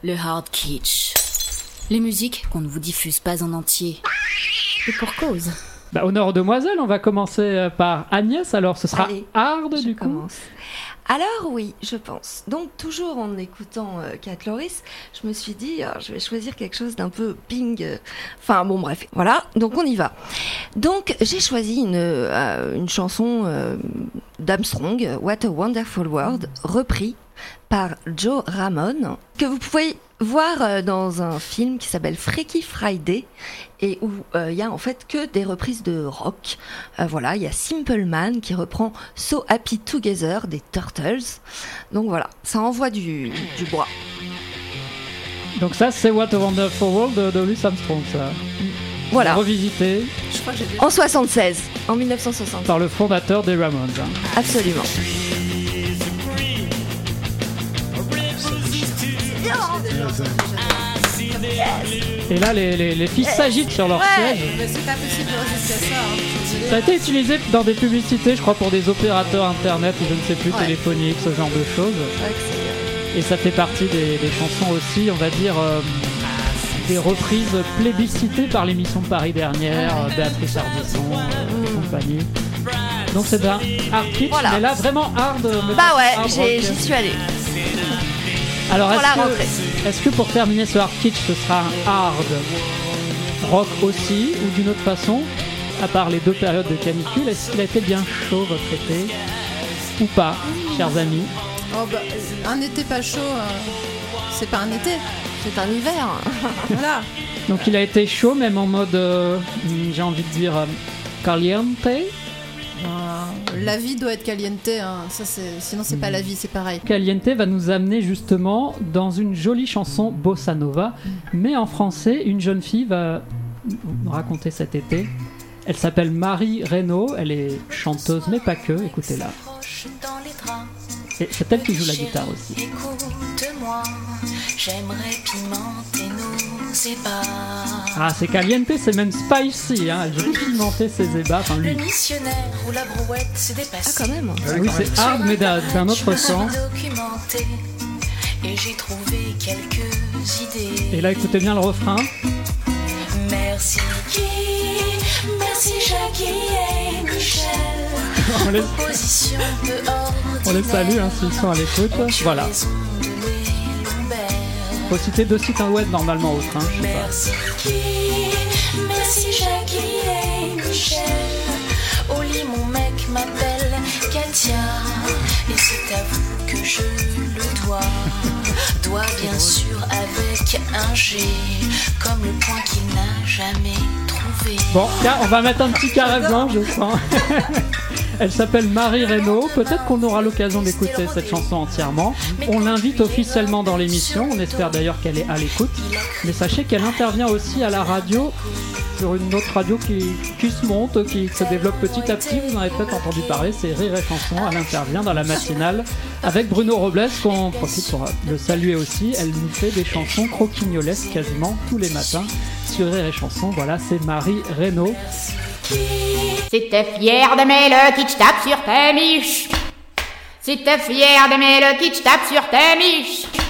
Le hard kitsch. Les musiques qu'on ne vous diffuse pas en entier. Et pour cause. Honneur aux demoiselles, on va commencer par Agnès, alors ce sera hard du coup. Commence. Alors oui, je pense. Donc toujours en écoutant Cat Loris, je me suis dit, je vais choisir quelque chose d'un peu ping. Enfin bon bref, voilà, donc on y va. Donc j'ai choisi une chanson d'Armstrong, What a Wonderful World, repris par Joe Ramone, que vous pouvez voir dans un film qui s'appelle Freaky Friday et où il y a en fait que des reprises de rock. Voilà, il y a Simple Man qui reprend So Happy Together des Turtles. Donc voilà, ça envoie du bois. Donc ça c'est What a Wonderful World de Louis Armstrong, ça. Voilà. Revisité. Je crois que en 76, en 1960. Par le fondateur des Ramones. Absolument. Et là, les filles s'agitent sur leur siège. Mais c'est pas possible de résister à ça. Ça a été utilisé dans des publicités, je crois, pour des opérateurs internet ou je ne sais plus, téléphoniques, ce genre de choses. Et ça fait partie des chansons aussi, on va dire, des reprises plébiscitées par l'émission de Paris dernière, Béatrice Ardisson et compagnie. Donc c'est un hard kitsch, mais là vraiment hard. J'y suis allée. Alors est-ce que pour terminer ce hard kitsch, ce sera un hard rock aussi, ou d'une autre façon, à part les deux périodes de canicule, est-ce qu'il a été bien chaud votre été ou pas, chers amis? Un été pas chaud, c'est pas un été, c'est un hiver. Voilà. Donc il a été chaud, même en mode, j'ai envie de dire, caliente. La vie doit être caliente, hein. Ça, sinon c'est pas la vie, c'est pareil. Caliente va nous amener justement dans une jolie chanson bossa nova, mais en français, une jeune fille va nous raconter cet été. Elle s'appelle Marie Reynaud, elle est chanteuse mais pas que, écoutez-la. Et c'est elle qui joue la guitare aussi. Écoute-moi, j'aimerais pimenter nos ébats. Ah, c'est caliente, c'est même spicy, hein. Elle veut pimenter ses ébats, enfin lui. Le missionnaire ou la brouette se dépasse. Ah, quand même. Oui, c'est hard, mais d'un autre sens. Et j'ai trouvé quelques idées. Et là, écoutez bien le refrain. Merci Guy, merci Jackie et Michel. On les salue, hein, s'ils sont à l'écoute. Voilà. Faut citer deux sites web normalement au train, je sais pas. Merci Guy, merci Jackie et Michel. Au lit mon mec m'appelle Katia. Et c'est à vous que je le dois. Dois bien sûr avec un G, comme le point qu'il n'a jamais trouvé. Bon, on va mettre un petit carré blanc, je sens. Elle s'appelle Marie Reynaud. Peut-être qu'on aura l'occasion d'écouter cette chanson entièrement. On l'invite officiellement dans l'émission. On espère d'ailleurs qu'elle est à l'écoute. Mais sachez qu'elle intervient aussi à la radio, sur une autre radio qui se monte, qui se développe petit à petit. Vous en avez peut-être entendu parler, c'est Rire et Chanson. Elle intervient dans la matinale avec Bruno Robles, qu'on profite pour le saluer aussi. Elle nous fait des chansons croquignolesques quasiment tous les matins sur Rire et Chanson. Voilà, c'est Marie Reynaud. Si t'es fier d'aimer le kitsch, tape sur tes miches. Si t'es fier d'aimer le kitsch, tape sur tes miches.